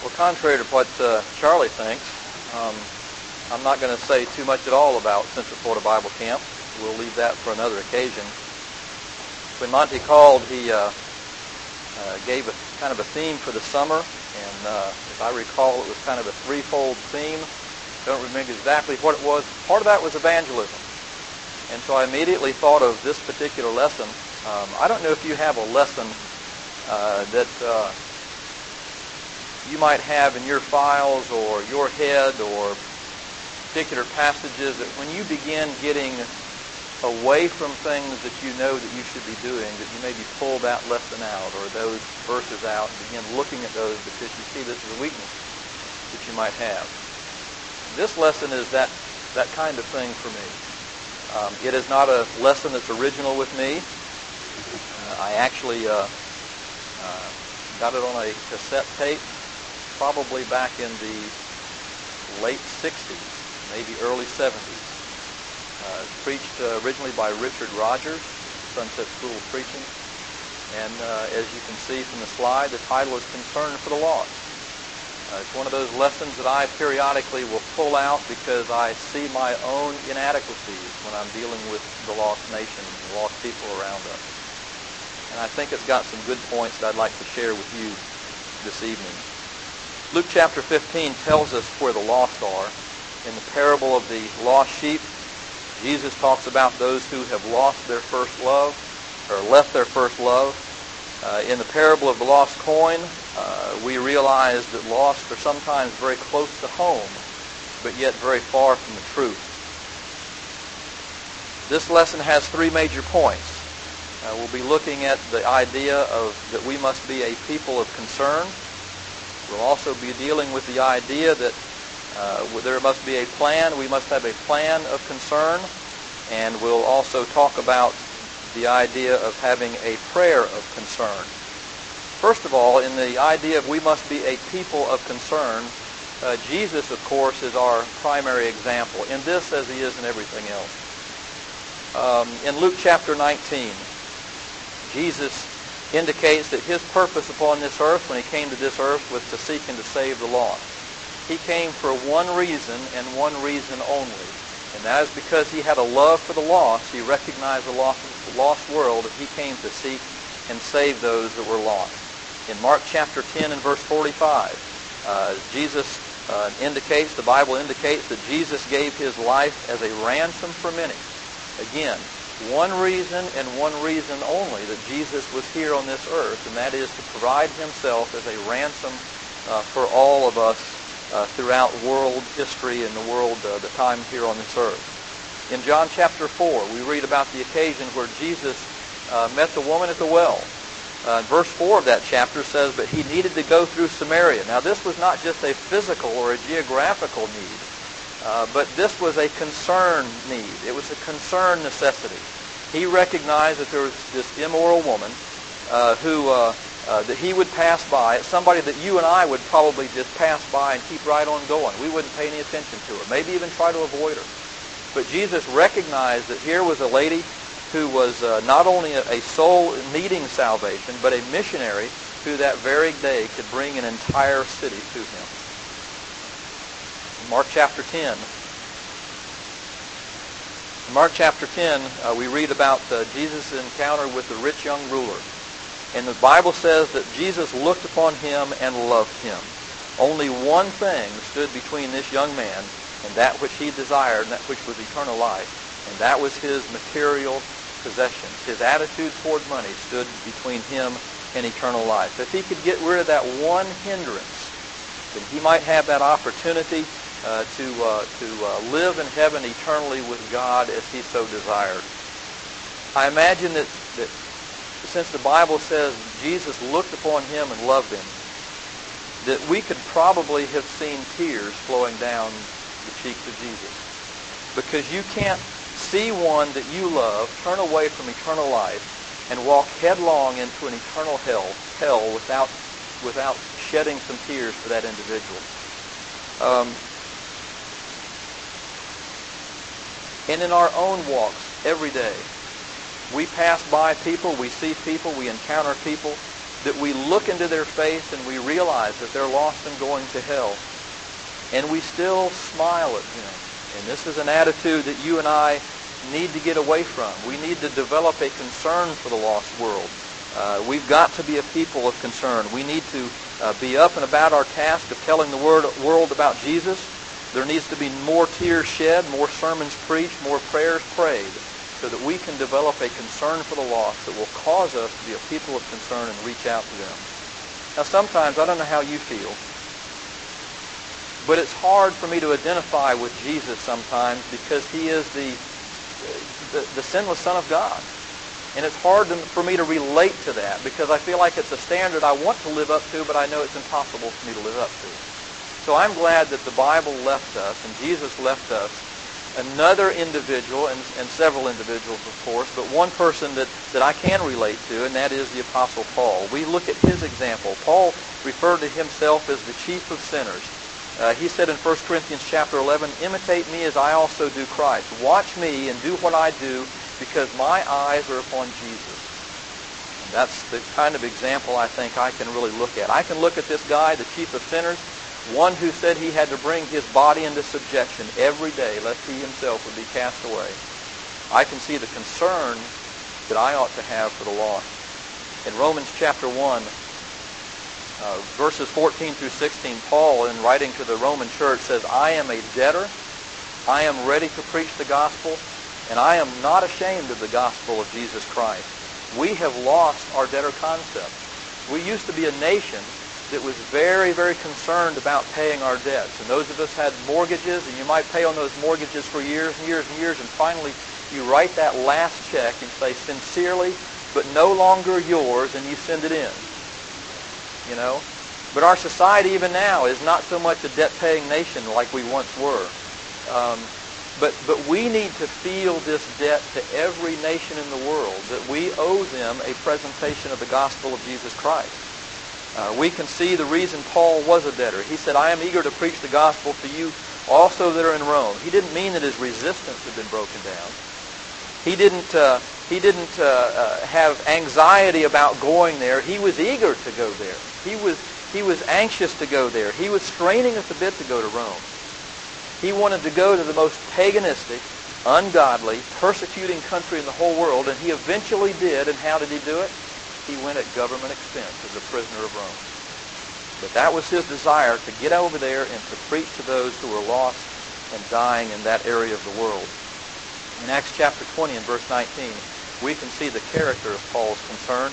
Well, contrary to what Charlie thinks, I'm not going to say too much at all about Central Florida Bible Camp. We'll leave that for another occasion. When Monty called, he gave a kind of a theme for the summer, and if I recall, it was kind of a threefold theme. Don't remember exactly what it was. Part of that was evangelism. And so I immediately thought of this particular lesson. I don't know if you have a lesson that you might have in your files or your head, or particular passages that when you begin getting away from things that you know that you should be doing, that you maybe pull that lesson out or those verses out and begin looking at those because you see this is a weakness that you might have. This lesson is that kind of thing for me. It is not a lesson that's original with me. I actually got it on a cassette tape probably back in the late 60s, maybe early 70s. Preached originally by Richard Rogers, Sunset School of Preaching. And as you can see from the slide, the title is Concern for the Lost. It's one of those lessons that I periodically will pull out because I see my own inadequacies when I'm dealing with the lost nation, the lost people around us. And I think it's got some good points that I'd like to share with you this evening. Luke chapter 15 tells us where the lost are. In the parable of the lost sheep, Jesus talks about those who have lost their first love, or left their first love. In the parable of the lost coin, we realize that lost are sometimes very close to home, but yet very far from the truth. This lesson has three major points. We'll be looking at the idea of that we must be a people of concern. We'll also be dealing with the idea that there must be a plan. We must have a plan of concern. And we'll also talk about the idea of having a prayer of concern. First of all, in the idea of we must be a people of concern, Jesus, of course, is our primary example in this as he is in everything else. In Luke chapter 19, Jesus indicates that his purpose upon this earth, when he came to this earth, was to seek and to save the lost. He came for one reason and one reason only, and that is because he had a love for the lost. He recognized the lost world, and he came to seek and save those that were lost. In Mark chapter 10 and verse 45, the Bible indicates that Jesus gave his life as a ransom for many. Again, one reason and one reason only that Jesus was here on this earth, and that is to provide himself as a ransom for all of us throughout world history and the time here on this earth. In John chapter 4, we read about the occasion where Jesus met the woman at the well. Verse 4 of that chapter says, but he needed to go through Samaria. Now this was not just a physical or a geographical need, but this was a concern need. It was a concern necessity. He recognized that there was this immoral woman that he would pass by, somebody that you and I would probably just pass by and keep right on going. We wouldn't pay any attention to her, maybe even try to avoid her. But Jesus recognized that here was a lady who was not only a soul needing salvation, but a missionary who that very day could bring an entire city to him. In Mark chapter 10. In Mark chapter 10, we read about Jesus' encounter with the rich young ruler. And the Bible says that Jesus looked upon him and loved him. Only one thing stood between this young man and that which he desired, and that which was eternal life, and that was his material possessions. His attitude toward money stood between him and eternal life. If he could get rid of that one hindrance, then he might have that opportunity to live in heaven eternally with God as he so desired. I imagine that since the Bible says Jesus looked upon him and loved him, that we could probably have seen tears flowing down the cheeks of Jesus. Because you can't see one that you love turn away from eternal life and walk headlong into an eternal hell without shedding some tears for that individual. And in our own walks every day, we pass by people, we see people, we encounter people that we look into their face and we realize that they're lost and going to hell. And we still smile at them. And this is an attitude that you and I need to get away from. We need to develop a concern for the lost world. We've got to be a people of concern. We need to be up and about our task of telling the world about Jesus. There needs to be more tears shed, more sermons preached, more prayers prayed, so that we can develop a concern for the lost that will cause us to be a people of concern and reach out to them. Now sometimes, I don't know how you feel, but it's hard for me to identify with Jesus sometimes because he is the sinless Son of God. And it's hard for me to relate to that because I feel like it's a standard I want to live up to, but I know it's impossible for me to live up to. So I'm glad that the Bible left us, and Jesus left us, another individual, and several individuals, of course, but one person that I can relate to, and that is the Apostle Paul. We look at his example. Paul referred to himself as the chief of sinners. He said in 1 Corinthians chapter 11, imitate me as I also do Christ. Watch me and do what I do because my eyes are upon Jesus. And that's the kind of example I think I can really look at. I can look at this guy, the chief of sinners, one who said he had to bring his body into subjection every day lest he himself would be cast away. I can see the concern that I ought to have for the lost. In Romans chapter 1, verses 14 through 16, Paul, in writing to the Roman church, says, I am a debtor. I am ready to preach the gospel, and I am not ashamed of the gospel of Jesus Christ. We have lost our debtor concept. We used to be a nation that was very, very concerned about paying our debts. And those of us had mortgages, and you might pay on those mortgages for years and years and years, and finally you write that last check and say, sincerely, but no longer yours, and you send it in. You know? But our society even now is not so much a debt-paying nation like we once were. But we need to feel this debt to every nation in the world, that we owe them a presentation of the gospel of Jesus Christ. We can see the reason Paul was a debtor. He said, I am eager to preach the gospel to you also that are in Rome. He didn't mean that his resistance had been broken down. He didn't have anxiety about going there. He was eager to go there. He was anxious to go there. He was straining at the bit to go to Rome. He wanted to go to the most paganistic, ungodly, persecuting country in the whole world, and he eventually did. And how did he do it? He went at government expense as a prisoner of Rome. But that was his desire, to get over there and to preach to those who were lost and dying in that area of the world. In Acts chapter 20 and verse 19, we can see the character of Paul's concern.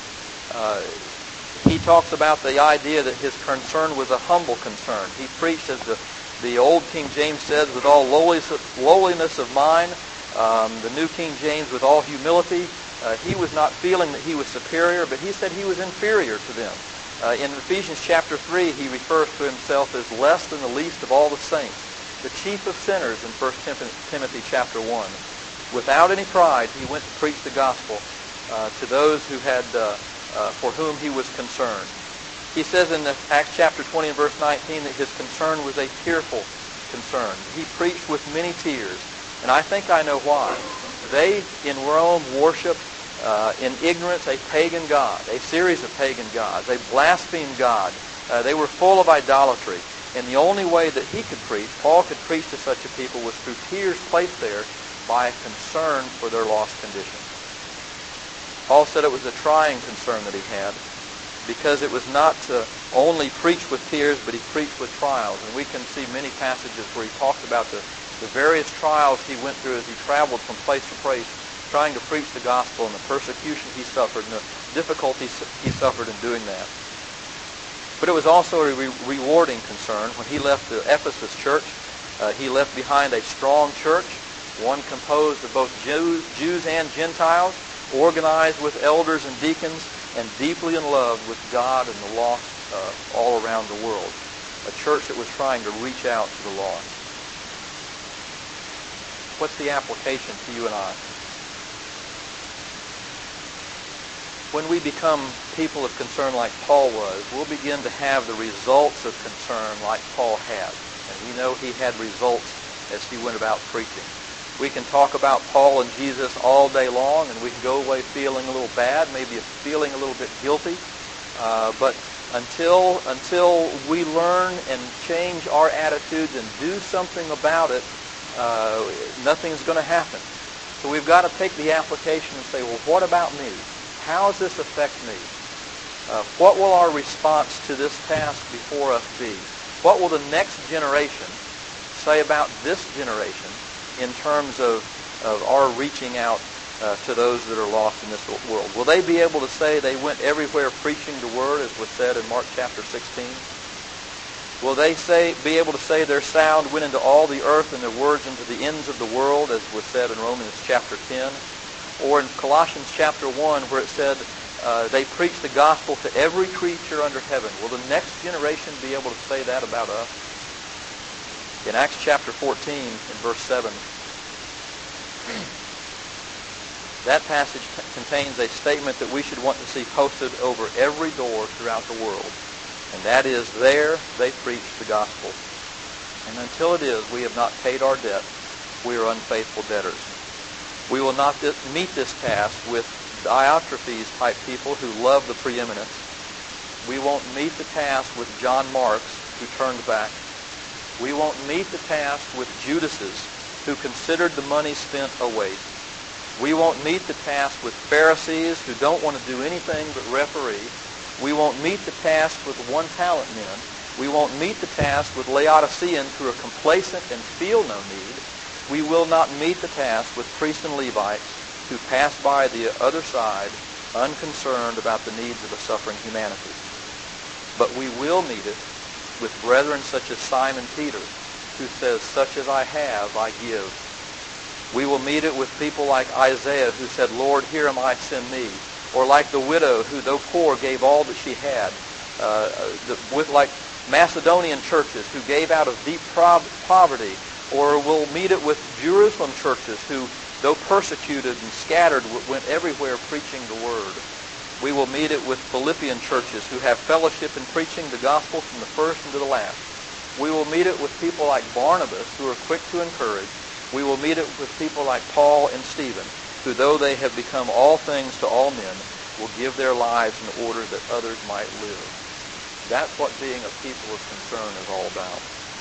He talks about the idea that his concern was a humble concern. He preached, as the old King James says, with all lowliness of mind. The New King James, with all humility. He was not feeling that he was superior, but he said he was inferior to them. In Ephesians chapter 3, he refers to himself as less than the least of all the saints, the chief of sinners in 1 Timothy chapter 1. Without any pride, he went to preach the gospel to those who had, for whom he was concerned. He says in Acts chapter 20 and verse 19 that his concern was a tearful concern. He preached with many tears, and I think I know why. They in Rome worshiped in ignorance a pagan god, a series of pagan gods. They blasphemed God. They were full of idolatry. And the only way that he could preach, Paul could preach to such a people, was through tears placed there by a concern for their lost condition. Paul said it was a trying concern that he had, because it was not to only preach with tears, but he preached with trials. And we can see many passages where he talks about the various trials he went through as he traveled from place to place, trying to preach the gospel, and the persecution he suffered and the difficulties he suffered in doing that. But it was also a rewarding concern. When he left the Ephesus church, he left behind a strong church, one composed of both Jews and Gentiles, organized with elders and deacons, and deeply in love with God and the lost all around the world. A church that was trying to reach out to the lost. What's the application to you and I? When we become people of concern like Paul was, we'll begin to have the results of concern like Paul had. And we know he had results as he went about preaching. We can talk about Paul and Jesus all day long, and we can go away feeling a little bad, maybe feeling a little bit guilty. But until we learn and change our attitudes and do something about it, nothing's going to happen. So we've got to take the application and say, well, what about me? How does this affect me? What will our response to this task before us be? What will the next generation say about this generation in terms of our reaching out to those that are lost in this world? Will they be able to say they went everywhere preaching the word, as was said in Mark chapter 16? Will they be able to say their sound went into all the earth and their words into the ends of the world, as was said in Romans chapter 10? Or in Colossians chapter 1, where it said they preached the gospel to every creature under heaven. Will the next generation be able to say that about us? In Acts chapter 14, in verse 7, that passage contains a statement that we should want to see posted over every door throughout the world. And that is, there they preach the gospel. And until it is, we have not paid our debt. We are unfaithful debtors. We will not meet this task with Diotrephes type people who love the preeminence. We won't meet the task with John Marks, who turned back. We won't meet the task with Judases, who considered the money spent a waste. We won't meet the task with Pharisees, who don't want to do anything but referee. We won't meet the task with one-talent men. We won't meet the task with Laodiceans who are complacent and feel no need. We will not meet the task with priests and Levites who pass by the other side, unconcerned about the needs of a suffering humanity. But we will meet it with brethren such as Simon Peter, who says, "Such as I have, I give." We will meet it with people like Isaiah, who said, "Lord, here am I, send me." Or like the widow who, though poor, gave all that she had. With like Macedonian churches who gave out of deep poverty. Or we'll meet it with Jerusalem churches who, though persecuted and scattered, went everywhere preaching the word. We will meet it with Philippian churches who have fellowship in preaching the gospel from the first and to the last. We will meet it with people like Barnabas, who are quick to encourage. We will meet it with people like Paul and Stephen, who, though they have become all things to all men, will give their lives in order that others might live. That's what being a people of concern is all about.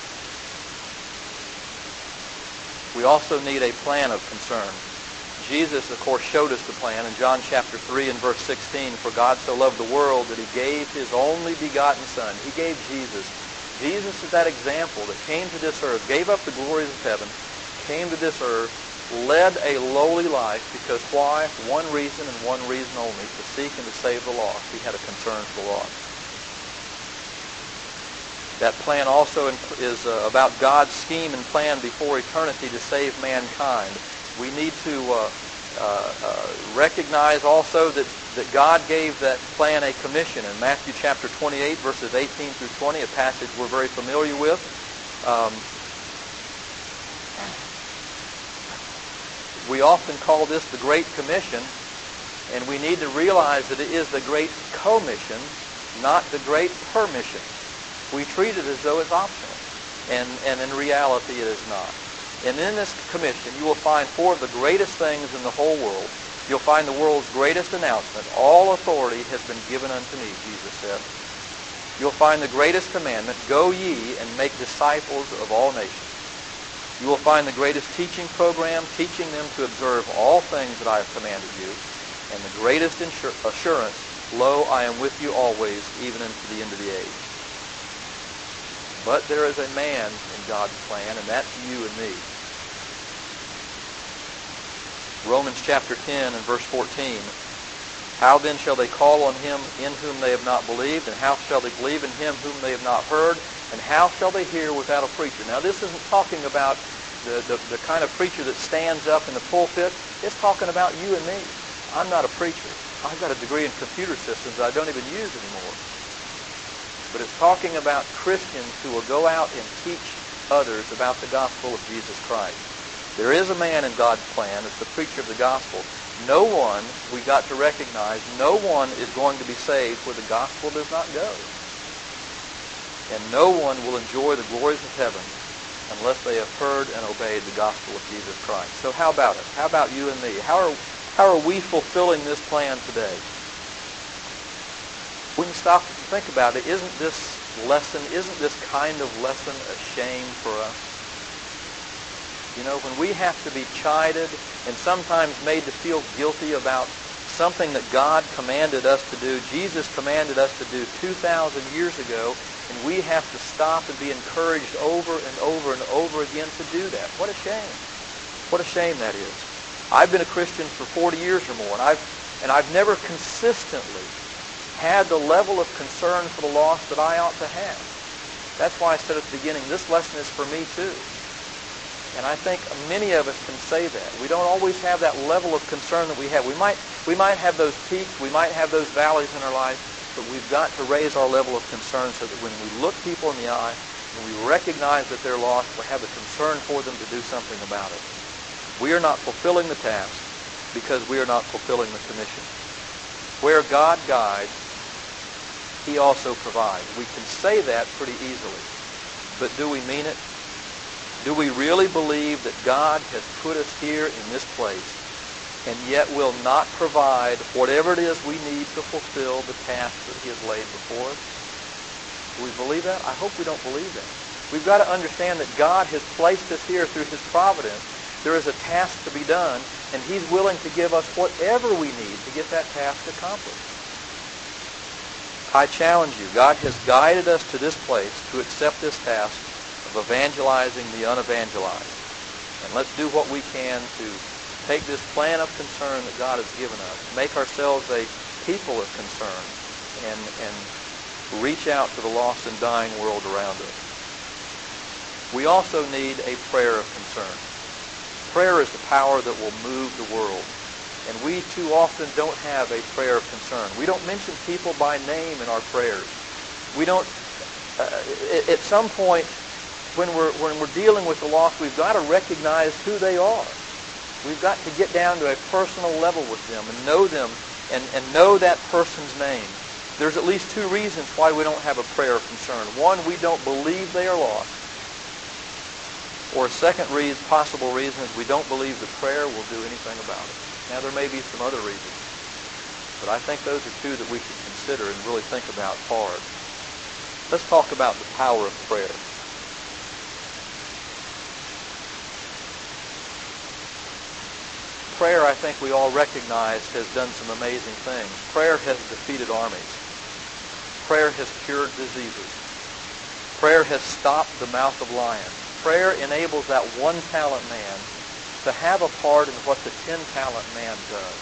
We also need a plan of concern. Jesus, of course, showed us the plan in John chapter 3 and verse 16. For God so loved the world that he gave his only begotten Son. He gave Jesus. Jesus is that example that came to this earth, gave up the glories of heaven, came to this earth, led a lowly life, because why? One reason and one reason only, to seek and to save the lost. He had a concern for the lost. That plan also is about God's scheme and plan before eternity to save mankind. We need to recognize also that God gave that plan a commission. In Matthew chapter 28, verses 18 through 20, a passage we're very familiar with, we often call this the Great Commission, and we need to realize that it is the Great Commission, not the Great Permission. We treat it as though it's optional, and in reality it is not. And in this commission, you will find four of the greatest things in the whole world. You'll find the world's greatest announcement. All authority has been given unto me, Jesus said. You'll find the greatest commandment, go ye and make disciples of all nations. You will find the greatest teaching program, teaching them to observe all things that I have commanded you. And the greatest assurance, lo, I am with you always, even unto the end of the age. But there is a man in God's plan, and that's you and me. Romans chapter 10 and verse 14. How then shall they call on him in whom they have not believed? And how shall they believe in him whom they have not heard? And how shall they hear without a preacher? Now this isn't talking about the kind of preacher that stands up in the pulpit. It's talking about you and me. I'm not a preacher. I've got a degree in computer systems that I don't even use anymore. But it's talking about Christians who will go out and teach others about the gospel of Jesus Christ. There is a man in God's plan. It's the preacher of the gospel. No one, we got to recognize, no one is going to be saved where the gospel does not go. And no one will enjoy the glories of heaven unless they have heard and obeyed the gospel of Jesus Christ. So how about it? How about you and me? How are we fulfilling this plan today? When you stop and think about it, isn't this kind of lesson a shame for us? You know, when we have to be chided and sometimes made to feel guilty about something that God commanded us to do, Jesus commanded us to do 2,000 years ago, and we have to stop and be encouraged over and over and over again to do that. What a shame. What a shame that is. I've been a Christian for 40 years or more, and I've never consistently had the level of concern for the lost that I ought to have. That's why I said at the beginning, this lesson is for me too. And I think many of us can say that. We don't always have that level of concern that we have. We might have those peaks, we might have those valleys in our life, but we've got to raise our level of concern so that when we look people in the eye, when we recognize that they're lost, we have a concern for them to do something about it. We are not fulfilling the task because we are not fulfilling the commission. Where God guides, He also provides. We can say that pretty easily, but do we mean it? Do we really believe that God has put us here in this place and yet will not provide whatever it is we need to fulfill the task that He has laid before us? Do we believe that? I hope we don't believe that. We've got to understand that God has placed us here through His providence. There is a task to be done, and He's willing to give us whatever we need to get that task accomplished. I challenge you, God has guided us to this place to accept this task of evangelizing the unevangelized. And let's do what we can to take this plan of concern that God has given us, make ourselves a people of concern, and reach out to the lost and dying world around us. We also need a prayer of concern. Prayer is the power that will move the world. And we too often don't have a prayer of concern. We don't mention people by name in our prayers. We don't, at some point, when we're dealing with the lost, we've got to recognize who they are. We've got to get down to a personal level with them and know them and know that person's name. There's at least two reasons why we don't have a prayer of concern. One, we don't believe they are lost. Or a second possible reason is we don't believe the prayer will do anything about it. Now, there may be some other reasons, but I think those are two that we should consider and really think about hard. Let's talk about the power of prayer. Prayer, I think we all recognize, has done some amazing things. Prayer has defeated armies. Prayer has cured diseases. Prayer has stopped the mouth of lions. Prayer enables that one-talent man to have a part in what the 10-talent man does.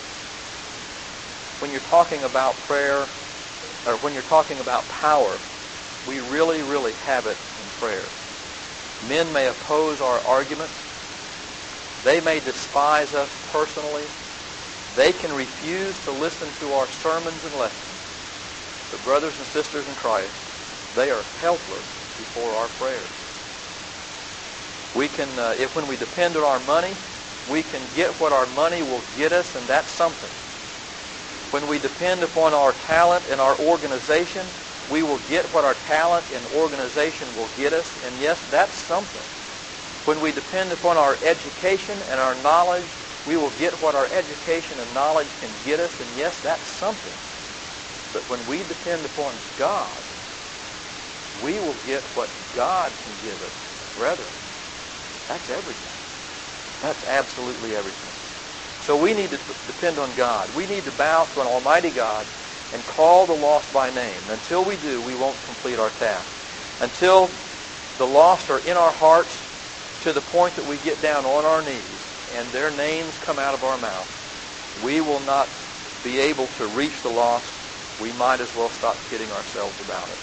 When you're talking about prayer, or when you're talking about power, we really, really have it in prayer. Men may oppose our arguments. They may despise us personally. They can refuse to listen to our sermons and lessons. But brothers and sisters in Christ, they are helpless before our prayers. We can, when we depend on our money, we can get what our money will get us, and that's something. When we depend upon our talent and our organization, we will get what our talent and organization will get us, and yes, that's something. When we depend upon our education and our knowledge, we will get what our education and knowledge can get us, and yes, that's something. But when we depend upon God, we will get what God can give us. Brethren, that's everything. That's absolutely everything. So we need to depend on God. We need to bow to an almighty God and call the lost by name. Until we do, we won't complete our task. Until the lost are in our hearts to the point that we get down on our knees and their names come out of our mouth, we will not be able to reach the lost. We might as well stop kidding ourselves about it.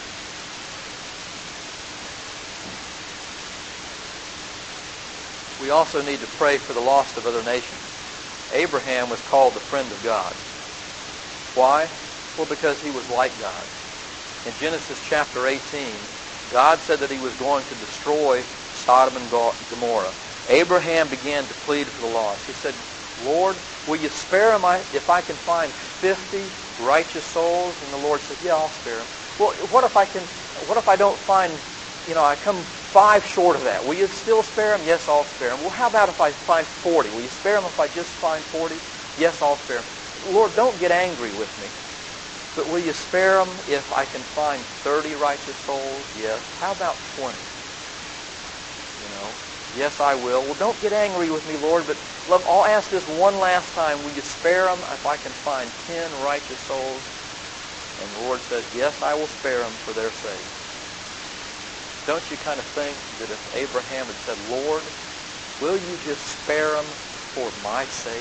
We also need to pray for the lost of other nations. Abraham was called the friend of God. Why? Well, because he was like God. In Genesis chapter 18, God said that He was going to destroy Sodom and Gomorrah. Abraham began to plead for the lost. He said, Lord, will you spare them if I can find 50 righteous souls? And the Lord said, yeah, I'll spare them. Well, what if I don't find, I come 5 short of that? Will you still spare them? Yes, I'll spare them. Well, how about if I find 40? Will you spare them if I just find 40? Yes, I'll spare them. Lord, don't get angry with me. But will you spare them if I can find 30 righteous souls? Yes. How about 20? You know, yes, I will. Well, don't get angry with me, Lord, but I'll ask this one last time. Will you spare them if I can find 10 righteous souls? And the Lord says, yes, I will spare them for their sake. Don't you kind of think that if Abraham had said, Lord, will you just spare them for my sake?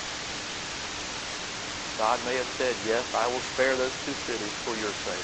God may have said, yes, I will spare those 2 cities for your sake.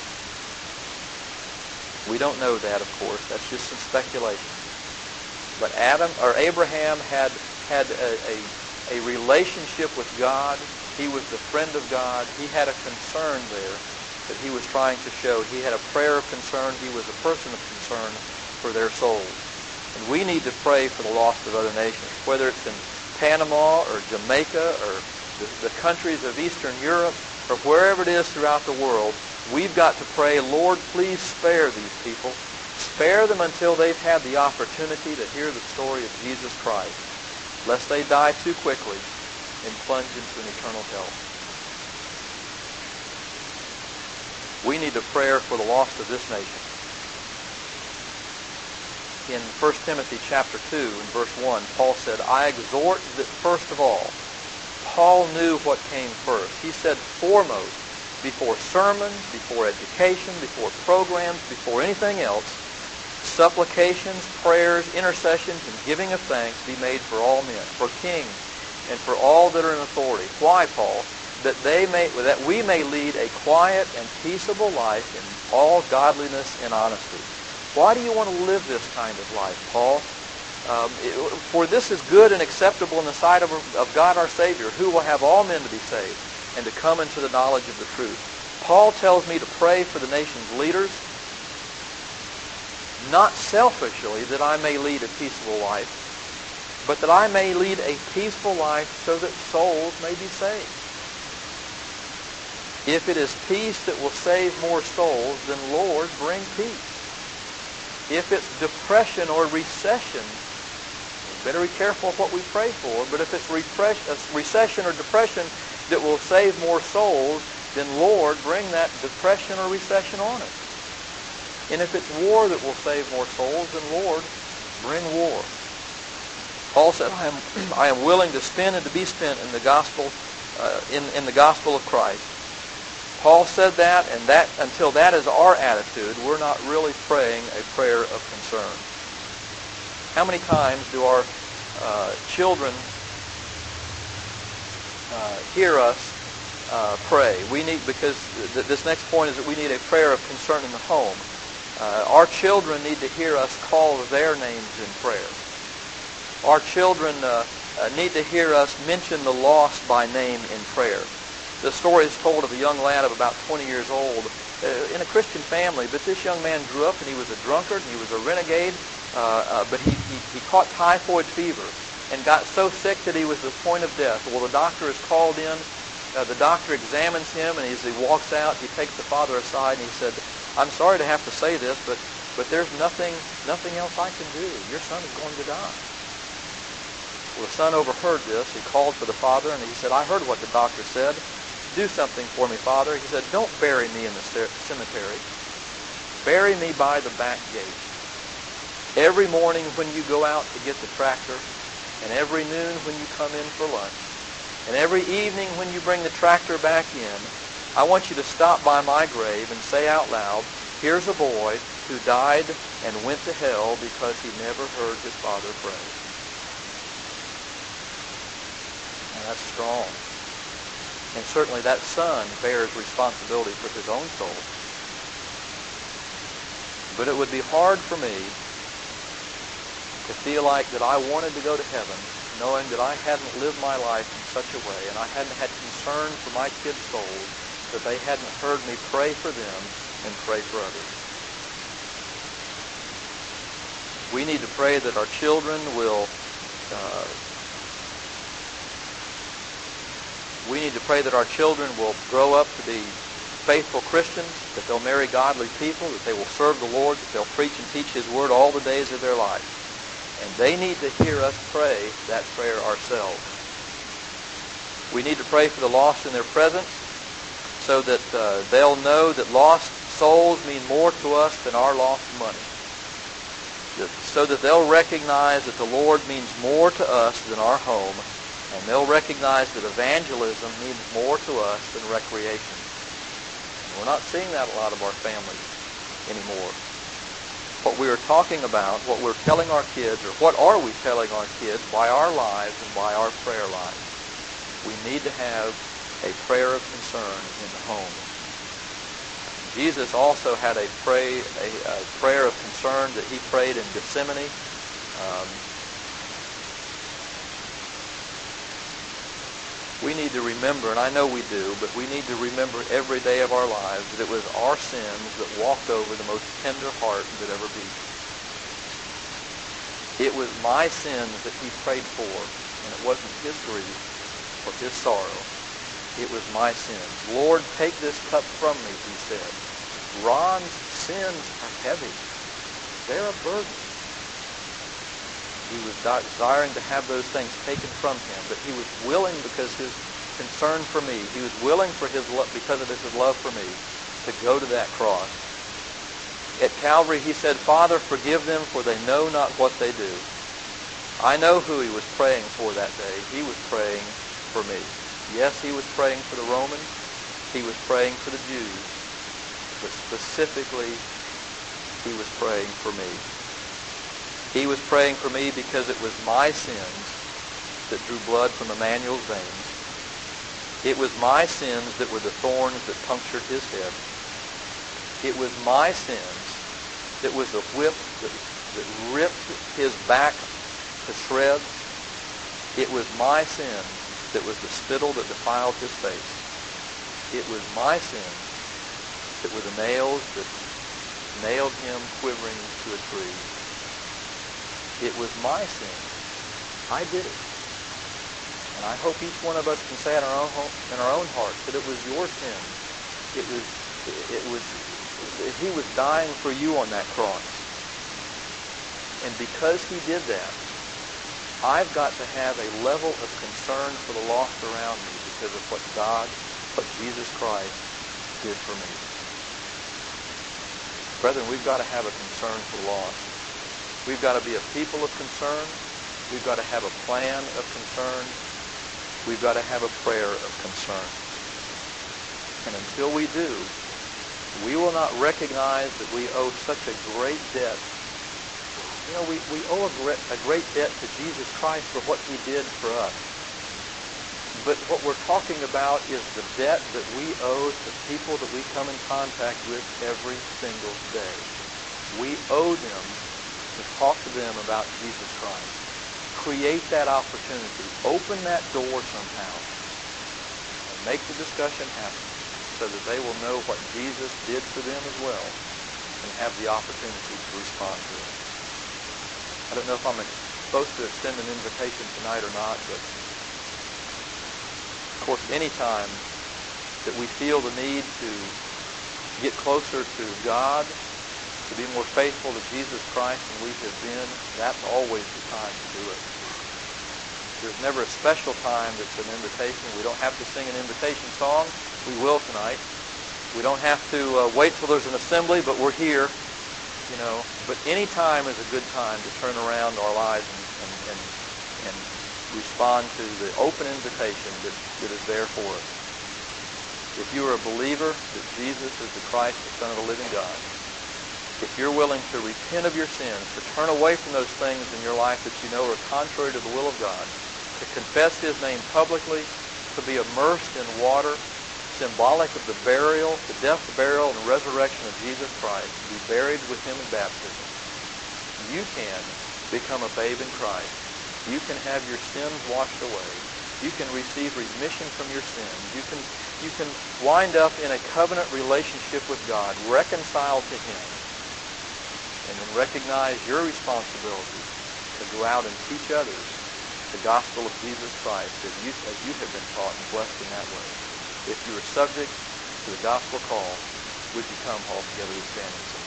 We don't know that, of course. That's just some speculation. But Abraham had a relationship with God. He was the friend of God. He had a concern there that he was trying to show. He had a prayer of concern. He was a person of concern for their souls. And we need to pray for the lost of other nations, whether it's in Panama or Jamaica or the countries of Eastern Europe, or wherever it is throughout the world. We've got to pray, Lord, please spare these people. Spare them until they've had the opportunity to hear the story of Jesus Christ, lest they die too quickly and plunge into an eternal hell. We need to pray for the lost of this nation. In 1 Timothy chapter 2 and verse 1, Paul said, I exhort that first of all, Paul knew what came first. He said foremost, before sermons, before education, before programs, before anything else, supplications, prayers, intercessions, and giving of thanks be made for all men, for kings, and for all that are in authority. Why, Paul? That we may lead a quiet and peaceable life in all godliness and honesty. Why do you want to live this kind of life, Paul? For this is good and acceptable in the sight of God our Savior, who will have all men to be saved and to come into the knowledge of the truth. Paul tells me to pray for the nation's leaders, not selfishly that I may lead a peaceful life, but that I may lead a peaceful life so that souls may be saved. If it is peace that will save more souls, then Lord, bring peace. If it's depression or recession, we better be careful of what we pray for. But if it's recession or depression that will save more souls, then Lord, bring that depression or recession on us. And if it's war that will save more souls, then Lord, bring war. Paul said, I am willing to spend and to be spent in the gospel, in the gospel of Christ. Paul said that, and that until that is our attitude, we're not really praying a prayer of concern. How many times do our children hear us pray? Because this next point is that we need a prayer of concern in the home. Our children need to hear us call their names in prayer. Our children need to hear us mention the lost by name in prayer. The story is told of a young lad of about 20 years old in a Christian family, but this young man grew up and he was a drunkard and he was a renegade, but he caught typhoid fever and got so sick that he was at the point of death. Well, the doctor is called in. The doctor examines him, and as he walks out, he takes the father aside and he said, I'm sorry to have to say this, but there's nothing else I can do. Your son is going to die. Well, the son overheard this. He called for the father, and he said, I heard what the doctor said. Do something for me, Father. He said, don't bury me in the cemetery. Bury me by the back gate. Every morning when you go out to get the tractor, and every noon when you come in for lunch, and every evening when you bring the tractor back in, I want you to stop by my grave and say out loud, here's a boy who died and went to hell because he never heard his father pray. And that's strong. And certainly that son bears responsibility for his own soul. But it would be hard for me to feel like that I wanted to go to heaven knowing that I hadn't lived my life in such a way and I hadn't had concern for my kids' souls, that they hadn't heard me pray for them and pray for others. We need to pray that our children will grow up to be faithful Christians, that they'll marry godly people, that they will serve the Lord, that they'll preach and teach His Word all the days of their life. And they need to hear us pray that prayer ourselves. We need to pray for the lost in their present, so that they'll know that lost souls mean more to us than our lost money. So that they'll recognize that the Lord means more to us than our home, and they'll recognize that evangelism means more to us than recreation. And we're not seeing that a lot of our families anymore. What we are talking about, what we're telling our kids, or what are we telling our kids by our lives and by our prayer lives? We need to have a prayer of concern in the home. Jesus also had a prayer of concern that he prayed in Gethsemane. We need to remember, and I know we do, but we need to remember every day of our lives that it was our sins that walked over the most tender heart that ever beat. It was my sins that he prayed for, and it wasn't his grief or his sorrow. It was my sins. Lord, take this cup from me, he said. Ron's sins are heavy. They're a burden. He was desiring to have those things taken from him, but he was willing because his concern for me. He was willing for his love, because of his love for me, to go to that cross. At Calvary, he said, Father, forgive them, for they know not what they do. I know who he was praying for that day. He was praying for me. Yes, he was praying for the Romans. He was praying for the Jews. But specifically, he was praying for me. He was praying for me because it was my sins that drew blood from Emmanuel's veins. It was my sins that were the thorns that punctured his head. It was my sins that was the whip that ripped his back to shreds. It was my sins that was the spittle that defiled his face. It was my sins that were the nails that nailed him quivering to a tree. It was my sin. I did it. And I hope each one of us can say in our own hearts that it was your sin. It was he was dying for you on that cross. And because he did that, I've got to have a level of concern for the lost around me because of what Jesus Christ did for me. Brethren, we've got to have a concern for the lost. We've got to be a people of concern. We've got to have a plan of concern. We've got to have a prayer of concern. And until we do, we will not recognize that we owe such a great debt. You know, we owe a great debt to Jesus Christ for what he did for us. But what we're talking about is the debt that we owe to people that we come in contact with every single day. We owe them to talk to them about Jesus Christ. Create that opportunity. Open that door somehow. And make the discussion happen so that they will know what Jesus did for them as well and have the opportunity to respond to it. I don't know if I'm supposed to extend an invitation tonight or not, but of course, any time that we feel the need to get closer to God, to be more faithful to Jesus Christ than we have been, that's always the time to do it. There's never a special time that's an invitation. We don't have to sing an invitation song. We will tonight. We don't have to wait till there's an assembly, but we're here, you know. But any time is a good time to turn around our lives and respond to the open invitation that is there for us. If you are a believer that Jesus is the Christ, the Son of the living God, if you're willing to repent of your sins, to turn away from those things in your life that you know are contrary to the will of God, to confess his name publicly, to be immersed in water, symbolic of the burial, the death, burial, and resurrection of Jesus Christ, to be buried with him in baptism, you can become a babe in Christ. You can have your sins washed away. You can receive remission from your sins. You can wind up in a covenant relationship with God, reconciled to him, and then recognize your responsibility to go out and teach others the gospel of Jesus Christ as you have been taught and blessed in that way. If you are subject to the gospel call, would you come all together and stand and sing?